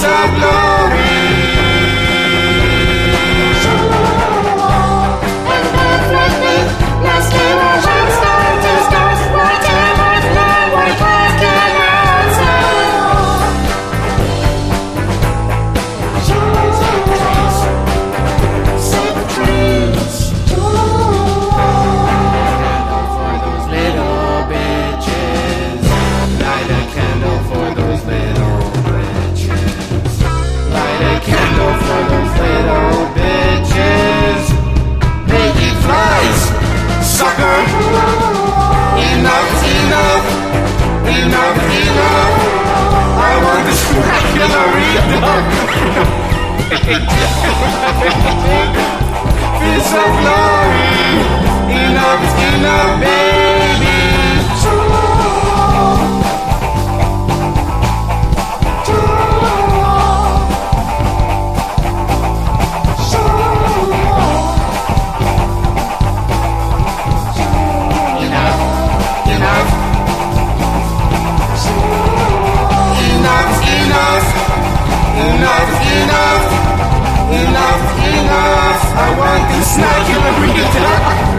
piece of glory. Piece of glory, enough is enough, baby. Enough, I want this night to bring it down.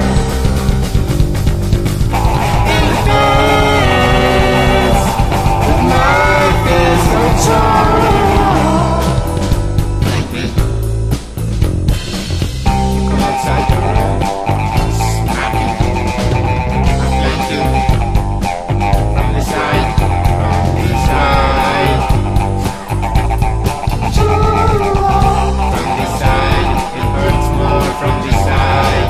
In the days, the night is no charm. Like me. Come outside the room, smack you. I flank you. From the side, from the side.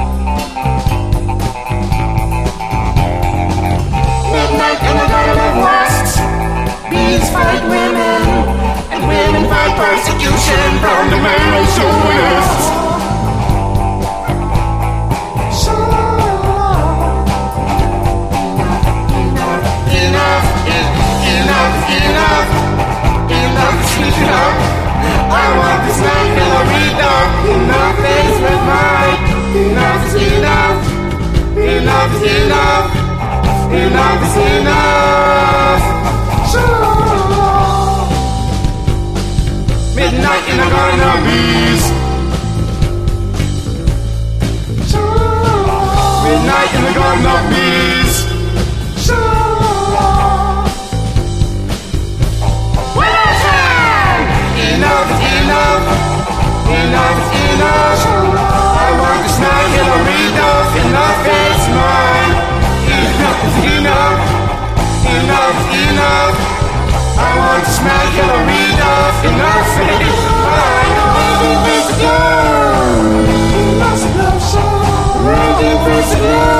Midnight in the garden of lust. Bees fight women, and women fight persecution from the manitionists. Enough. I want this night till I read up. Enough is with mine. Enough is enough. Enough is enough. Enough is enough. Midnight in the garden of bees. Midnight in the garden of bees. Enough is enough. Enough is enough. I want this night till I read off. Enough is mine. Enough is enough. Enough is enough. I want this night till I read off. Enough is mine. Waiting for the